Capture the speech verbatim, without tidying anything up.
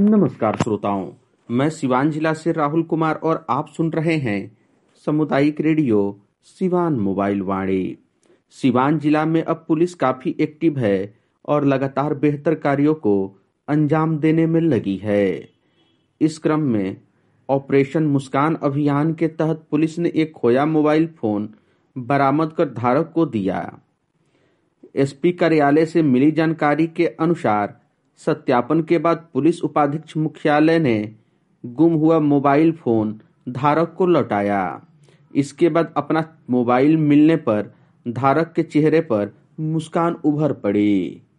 नमस्कार श्रोताओं, मैं सिवान जिला से राहुल कुमार और आप सुन रहे हैं सामुदायिक रेडियो सिवान मोबाइल वाणी। सिवान जिला में अब पुलिस काफी एक्टिव है और लगातार बेहतर कार्यों को अंजाम देने में लगी है। इस क्रम में ऑपरेशन मुस्कान अभियान के तहत पुलिस ने एक खोया मोबाइल फोन बरामद कर धारक को दिया। एसपी कार्यालय से मिली जानकारी के अनुसार सत्यापन के बाद पुलिस उपाधीक्षक मुख्यालय ने गुम हुआ मोबाइल फोन धारक को लौटाया। इसके बाद अपना मोबाइल मिलने पर धारक के चेहरे पर मुस्कान उभर पड़ी।